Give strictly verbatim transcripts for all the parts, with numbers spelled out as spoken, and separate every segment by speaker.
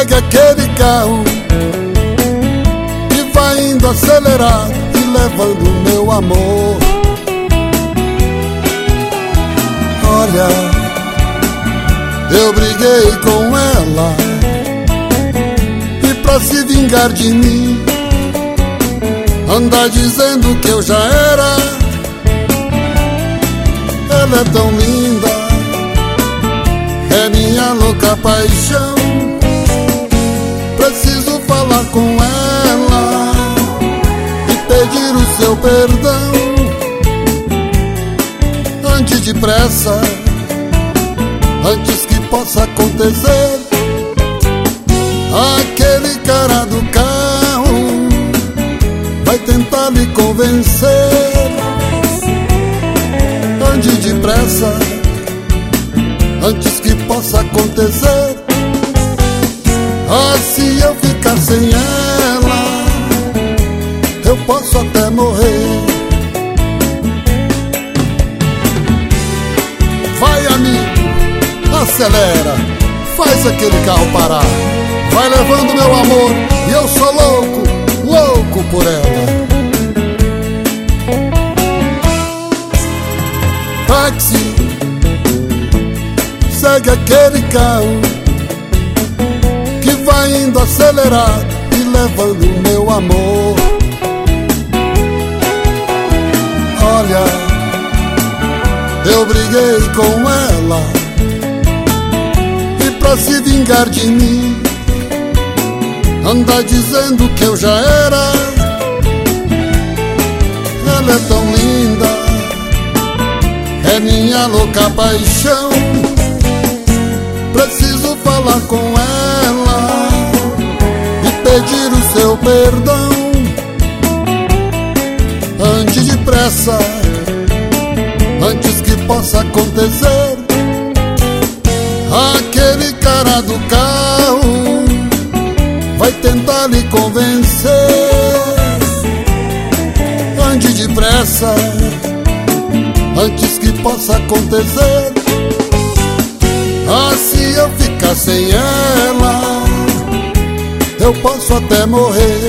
Speaker 1: Segue aquele carro que vai indo acelerado e levando meu amor. Olha, eu briguei com ela e pra se vingar de mim anda dizendo que eu já era. Ela é tão linda, é minha louca paixão. Preciso falar com ela e pedir o seu perdão antes depressa, antes que possa acontecer aquele cara do carro vai tentar me convencer. Antes depressa, antes que possa acontecer. Ah, se eu ficar sem ela, eu posso até morrer. Vai, amigo, acelera, faz aquele carro parar. Vai levando meu amor e eu sou louco, louco por ela. Táxi, segue aquele carro que vai indo acelerado e levando meu amor. Olha, eu briguei com ela e pra se vingar de mim anda dizendo que eu já era. Ela é tão linda, é minha louca paixão. Preciso falar com ela e pedir o seu perdão antes depressa, antes que possa acontecer aquele cara do carro vai tentar lhe convencer. Antes depressa, antes que possa acontecer. Ah, se eu ficar sem ela, eu posso até morrer.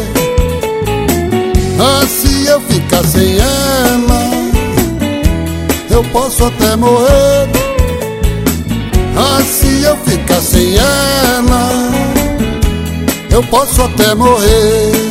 Speaker 1: Ah, se eu ficar sem ela, eu posso até morrer. Ah, se eu ficar sem ela, eu posso até morrer.